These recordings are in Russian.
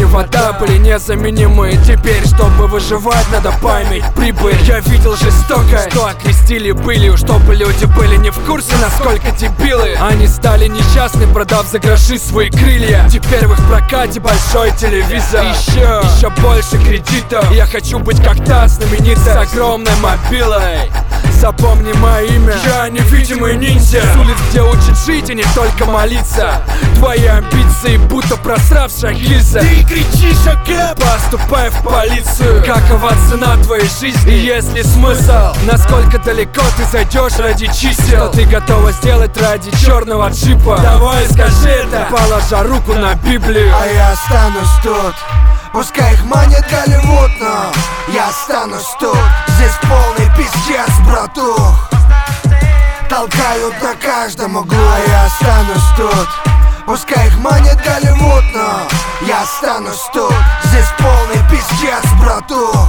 вода были незаменимы. Теперь, чтобы выживать, надо память, прибыль. Я видел жестокость, что окрестили былью, чтобы люди были не в курсе, насколько дебилы. Они стали несчастны, продав за гроши свои крылья. Теперь в их прокате большой телевизор. Еще больше кредитов. Я хочу быть как та знаменитая, с огромной мобилой. Запомни мое имя, я невидимый ниндзя. С улиц, где учат жить и не только молиться. Твои амбиции будто просравшая гильза. Ты кричишь о кэп, поступай в полицию. Какова цена твоей жизни, есть ли смысл? Насколько далеко ты зайдешь ради чисел? Что ты готова сделать ради черного джипа? Давай скажи это, положа руку на Библию. А я останусь тут. Пускай их манит Голливуд, но я останусь тут. Здесь полный пиздец, братух. Толкают на каждом углу, а я останусь тут. Пускай их манит Голливуд, но я останусь тут. Здесь полный пиздец, братух.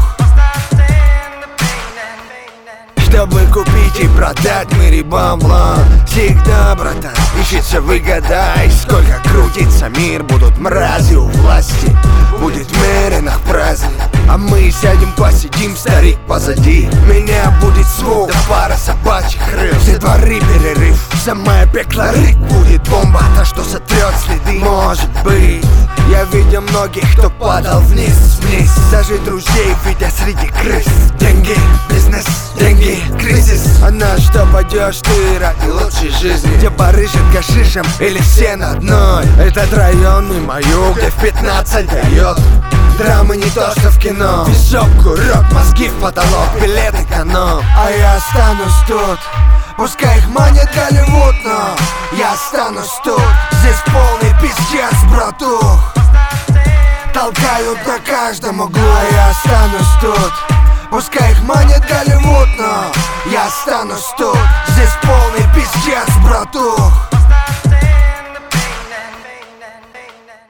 Чтобы купить и продать мире бабло, всегда, братан, ищется выгода. И сколько крутится мир, будут мрази у власти. Будет меренах праздник, а мы сядем, посидим, старик позади. Меня будет звук, да пара собачьих рыл. Все дворы перерыв, самое пекло рык. Будет бомба, та что сотрет следы. Может быть, я видел многих, кто падал вниз. Даже друзей видя среди крыс. Деньги, бизнес, деньги, кризис. А на что пойдешь ты ради лучшей жизни? Где барыжат гашишем или все на одной? Этот район не мою, где в 15 дает. Драмы не то что в кино. Висок, курок, мозги в потолок, билет эконом. А я останусь тут. Пускай их манит Голливуд, но я останусь тут. Здесь полный пиздец, братух. Толкают на каждом углу, а я останусь тут. Пускай их манит Голливуд, но я останусь тут. Здесь полный пиздец, братух.